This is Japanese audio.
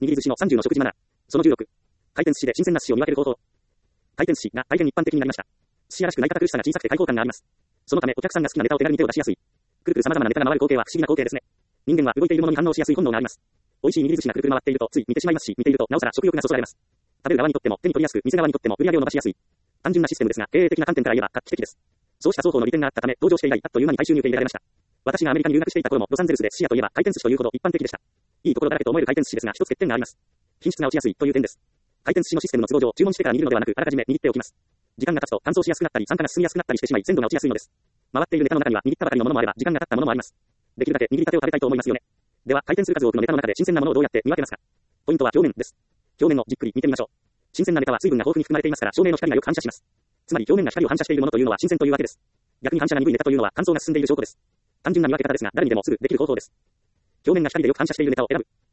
握り寿司の30の食事マナー。その16。回転寿司で新鮮な寿司を見分ける方法。回転寿司が大変一般的になりました。寿司屋らしくない堅苦しさが小さくて開放感があります。そのためお客さんが好きなネタを手軽に手を出しやすい。くるくる様々なネタが回る光景は不思議な光景ですね。人間は動いているものに反応しやすい本能があります。美味しい握り寿司がくるくる回っているとつい見てしまいますし、見ているとなおさら食欲がそそられます。食べる側にとっても手に取りやすく、店側にとっても売り上げを伸ばしやすい。単純なシステムですが、経営的な観点から言えば画期的です。そうした双方の利点があったため、登場して以来、あっという間に大衆に受け入れられました。私がアメリカに留学していた頃も、ロサンゼルスで寿司屋といえば回転寿司というほど一般的でした。いいところだらけと思える回転寿司ですが、一つ欠点があります。品質が落ちやすいという点です。回転寿司のシステムの都合上、注文してから握るのではなく、あらかじめ握っておきます。時間が経つと乾燥しやすくなったり、酸化が進みやすくなったりしてしまい、鮮度が落ちやすいのです。回っているネタの中には握ったばかりのものもあれば、時間が経ったものもあります。できるだけ握りたてを食べたいと思いますよね。では、回転する数多くのネタの中で新鮮なものをどうやって見分けますか。ポイントは表面です。表面をじっくり見てみましょう。新鮮なネタは水分が豊富に含まれていますから、照明の光がよく反射します。つまり表面が光を反射しているものというのは新鮮というわけです。逆に反射が鈍いネタというのは乾燥が進んでいる証拠です。単純な見分け方ですが、誰にでもすぐできる方法です。表面が光でよく反射しているネタを選ぶ。